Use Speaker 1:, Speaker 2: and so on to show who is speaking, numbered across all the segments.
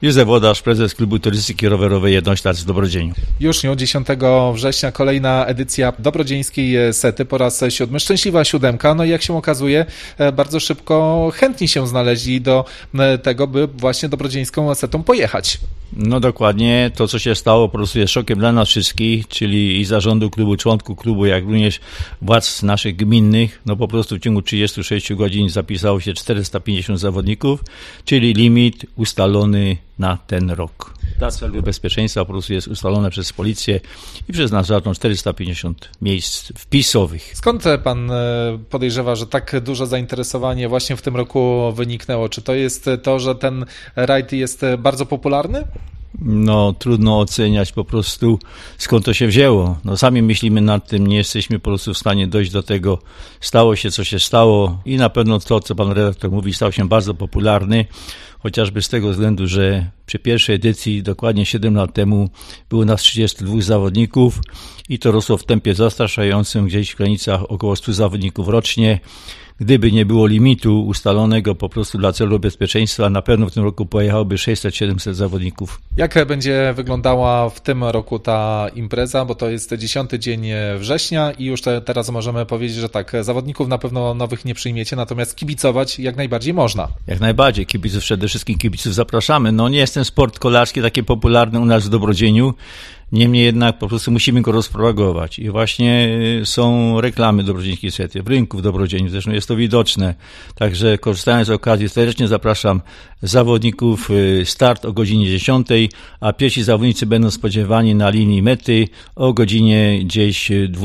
Speaker 1: Józef Włodarz, prezes Klubu Turystyki Rowerowej Jednoślad w Dobrodzieniu.
Speaker 2: Już 10 września kolejna edycja dobrodzieńskiej sety, po raz 7. Szczęśliwa 7. No i jak się okazuje, bardzo szybko chętni się znaleźli do tego, by właśnie dobrodzieńską setą pojechać.
Speaker 1: No dokładnie, to co się stało po prostu jest szokiem dla nas wszystkich, czyli i zarządu klubu, członków klubu, jak również władz naszych gminnych. No po prostu w ciągu 36 godzin zapisało się 450 zawodników, czyli limit ustalony na ten rok. Dla celu bezpieczeństwa po prostu jest ustalone przez policję i przez nasz zarząd 450 miejsc wpisowych.
Speaker 2: Skąd pan podejrzewa, że tak duże zainteresowanie właśnie w tym roku wyniknęło? Czy to jest to, że ten rajd jest bardzo popularny?
Speaker 1: No trudno oceniać po prostu skąd to się wzięło. No sami myślimy nad tym, nie jesteśmy po prostu w stanie dojść do tego. Stało się co się stało i na pewno to, co pan redaktor mówi, stał się bardzo popularny. Chociażby z tego względu, że przy pierwszej edycji, dokładnie 7 lat temu, było nas 32 zawodników i to rosło w tempie zastraszającym, gdzieś w granicach około 100 zawodników rocznie. Gdyby nie było limitu ustalonego po prostu dla celu bezpieczeństwa, na pewno w tym roku pojechałoby 600-700 zawodników.
Speaker 2: Jak będzie wyglądała w tym roku ta impreza, bo to jest 10 dzień września i już teraz możemy powiedzieć, że tak, zawodników na pewno nowych nie przyjmiecie, natomiast kibicować jak najbardziej można.
Speaker 1: Jak najbardziej, kibiców, przede wszystkim kibiców zapraszamy. No nie jest ten sport kolarski taki popularny u nas w Dobrodzieniu, niemniej jednak po prostu musimy go rozpropagować i właśnie są reklamy dobrodzieńskiej sety w rynku w Dobrodzieniu, zresztą jest to widoczne, także korzystając z okazji serdecznie zapraszam zawodników, start o godzinie 10, a pierwsi zawodnicy będą spodziewani na linii mety o godzinie gdzieś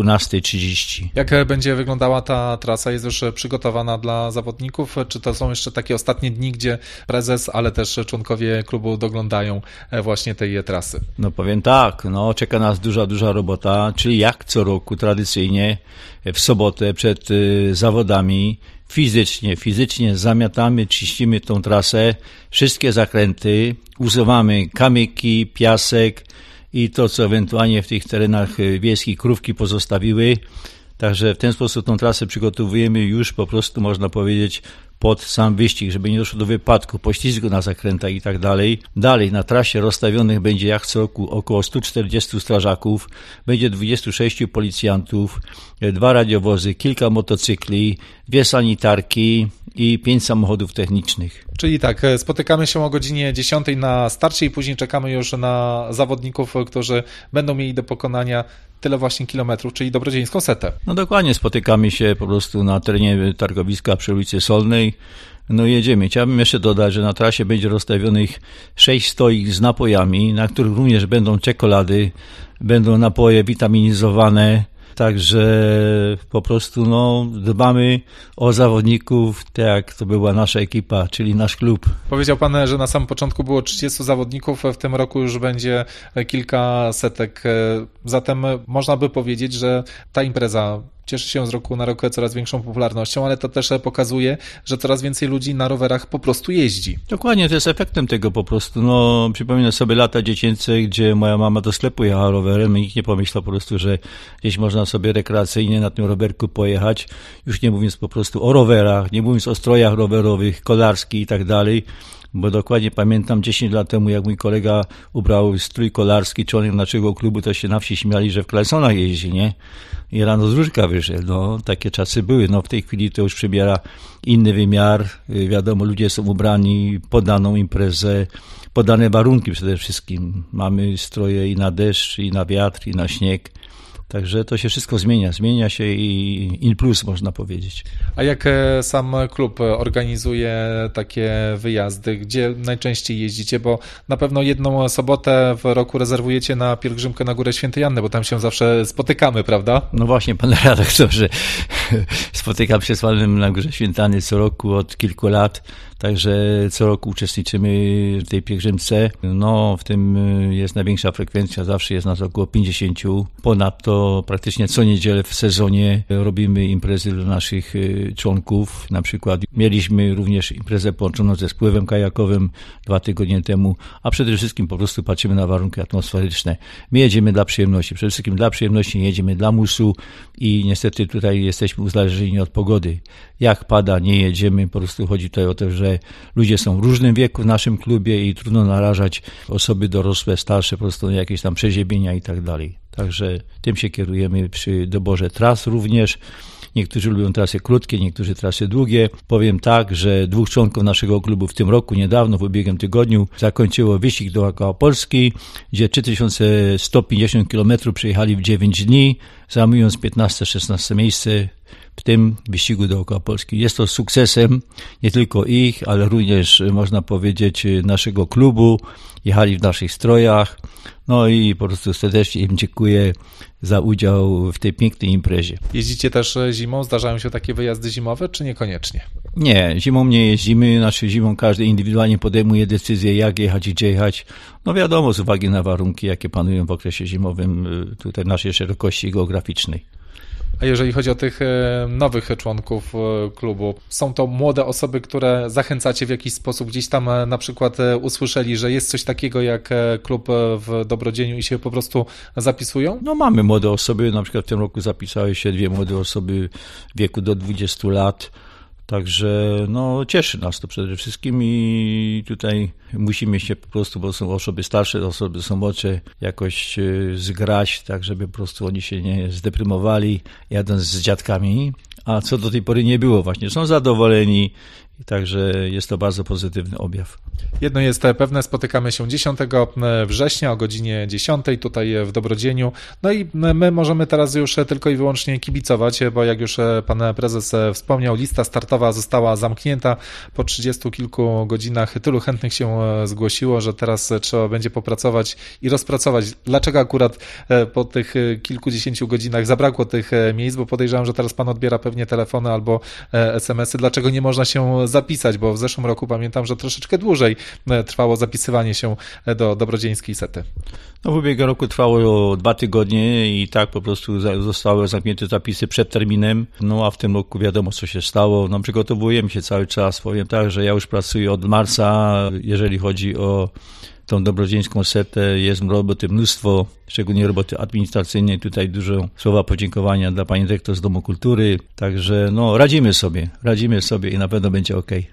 Speaker 1: 12:30.
Speaker 2: Jak będzie wyglądała ta trasa? Jest już przygotowana dla zawodników? Czy to są jeszcze takie ostatnie dni, gdzie prezes, ale też członkowie klubu doglądają właśnie tej trasy?
Speaker 1: No powiem tak, no czeka nas duża robota, czyli jak co roku tradycyjnie w sobotę przed zawodami fizycznie zamiatamy, czyścimy tą trasę, wszystkie zakręty, usuwamy kamyki, piasek i to, co ewentualnie w tych terenach wiejskich krówki pozostawiły. Także w ten sposób tą trasę przygotowujemy już po prostu, można powiedzieć, pod sam wyścig, żeby nie doszło do wypadku, poślizgu na zakrętach i tak dalej. Dalej na trasie rozstawionych będzie jak co roku około 140 strażaków, będzie 26 policjantów, 2 radiowozy, kilka motocykli, 2 sanitarki i 5 samochodów technicznych.
Speaker 2: Czyli tak, spotykamy się o godzinie 10 na starcie i później czekamy już na zawodników, którzy będą mieli do pokonania tyle właśnie kilometrów, czyli dobrodzieńską setę.
Speaker 1: No dokładnie, spotykamy się po prostu na terenie targowiska przy ulicy Solnej. No jedziemy. Chciałbym jeszcze dodać, że na trasie będzie rozstawionych 6 stoik z napojami, na których również będą czekolady, będą napoje witaminizowane. Także po prostu dbamy o zawodników, tak jak to była nasza ekipa, czyli nasz klub.
Speaker 2: Powiedział pan, że na samym początku było 30 zawodników, w tym roku już będzie kilka setek. Zatem można by powiedzieć, że ta impreza cieszy się z roku na rok coraz większą popularnością, ale to też pokazuje, że coraz więcej ludzi na rowerach po prostu jeździ.
Speaker 1: Dokładnie, to jest efektem tego po prostu. Przypominam sobie lata dziecięce, gdzie moja mama do sklepu jechała rowerem i nikt nie pomyślał po prostu, że gdzieś można sobie rekreacyjnie na tym rowerku pojechać. Już nie mówiąc po prostu o rowerach, nie mówiąc o strojach rowerowych, kolarskich i tak dalej. Bo dokładnie pamiętam 10 lat temu, jak mój kolega ubrał strój kolarski, członek naszego klubu, to się na wsi śmiali, że w kalesonach jeździ, nie? I rano z różka wyszedł. Takie czasy były. W tej chwili to już przybiera inny wymiar. Wiadomo, ludzie są ubrani pod daną imprezę, pod dane warunki przede wszystkim. Mamy stroje i na deszcz, i na wiatr, i na śnieg. Także to się wszystko zmienia. Zmienia się i in plus, można powiedzieć.
Speaker 2: A jak sam klub organizuje takie wyjazdy? Gdzie najczęściej jeździcie? Bo na pewno jedną sobotę w roku rezerwujecie na pielgrzymkę na Górę Świętej Anny, bo tam się zawsze spotykamy, prawda?
Speaker 1: No właśnie, panie redaktorze, spotykam się z panem na Górze Świętej Anny co roku od kilku lat. Także co roku uczestniczymy w tej pielgrzymce. W tym jest największa frekwencja, zawsze jest nas około 50. Ponadto to praktycznie co niedzielę w sezonie robimy imprezy dla naszych członków. Na przykład mieliśmy również imprezę połączoną ze spływem kajakowym 2 tygodnie temu, a przede wszystkim po prostu patrzymy na warunki atmosferyczne. My jedziemy dla przyjemności, przede wszystkim dla przyjemności, jedziemy dla musu i niestety tutaj jesteśmy uzależnieni od pogody. Jak pada, nie jedziemy, po prostu chodzi tutaj o to, że ludzie są w różnym wieku w naszym klubie i trudno narażać osoby dorosłe, starsze po prostu na jakieś tam przeziębienia i tak dalej. Także tym się kierujemy przy doborze tras również. Niektórzy lubią trasy krótkie, niektórzy trasy długie. Powiem tak, że 2 członków naszego klubu w tym roku, niedawno, w ubiegłym tygodniu, zakończyło wyścig dookoła Polski, gdzie 3150 km przejechali w 9 dni, zajmując 15-16 miejsce w tym wyścigu dookoła Polski. Jest to sukcesem nie tylko ich, ale również, można powiedzieć, naszego klubu. Jechali w naszych strojach. No i po prostu serdecznie im dziękuję za udział w tej pięknej imprezie.
Speaker 2: Jeździcie też zimą? Zdarzają się takie wyjazdy zimowe, czy niekoniecznie?
Speaker 1: Nie, zimą nie jeździmy. Zimą każdy indywidualnie podejmuje decyzję, jak jechać i gdzie jechać. No wiadomo, z uwagi na warunki, jakie panują w okresie zimowym tutaj naszej szerokości geograficznej.
Speaker 2: A jeżeli chodzi o tych nowych członków klubu, są to młode osoby, które zachęcacie w jakiś sposób, gdzieś tam na przykład usłyszeli, że jest coś takiego jak klub w Dobrodzieniu i się po prostu zapisują?
Speaker 1: No mamy młode osoby, na przykład w tym roku zapisały się 2 młode osoby w wieku do 20 lat. Także no, cieszy nas to przede wszystkim i tutaj musimy się po prostu, bo są osoby starsze, osoby są młodsze, jakoś zgrać, tak żeby po prostu oni się nie zdeprymowali jadąc z dziadkami, a co do tej pory nie było właśnie. Są zadowoleni i także jest to bardzo pozytywny objaw.
Speaker 2: Jedno jest pewne, spotykamy się 10 września o godzinie 10 tutaj w Dobrodzieniu. No i my możemy teraz już tylko i wyłącznie kibicować, bo jak już pan prezes wspomniał, lista startowa została zamknięta po 30 kilku godzinach. Tylu chętnych się zgłosiło, że teraz trzeba będzie popracować i rozpracować. Dlaczego akurat po tych kilkudziesięciu godzinach zabrakło tych miejsc, bo podejrzewam, że teraz pan odbiera pewnie telefony albo SMS-y. Dlaczego nie można się zapisać, bo w zeszłym roku pamiętam, że troszeczkę dłużej trwało zapisywanie się do Dobrodzieńskiej Sety.
Speaker 1: No w ubiegłym roku trwało 2 tygodnie i tak po prostu zostały zamknięte zapisy przed terminem. No a w tym roku wiadomo, co się stało. No przygotowujemy się cały czas. Powiem tak, że ja już pracuję od marca, jeżeli chodzi o tą dobrodzieńską setę. Jest roboty mnóstwo, szczególnie roboty administracyjnej. Tutaj dużo słowa podziękowania dla pani dyrektor z Domu Kultury. Także no radzimy sobie i na pewno będzie okej.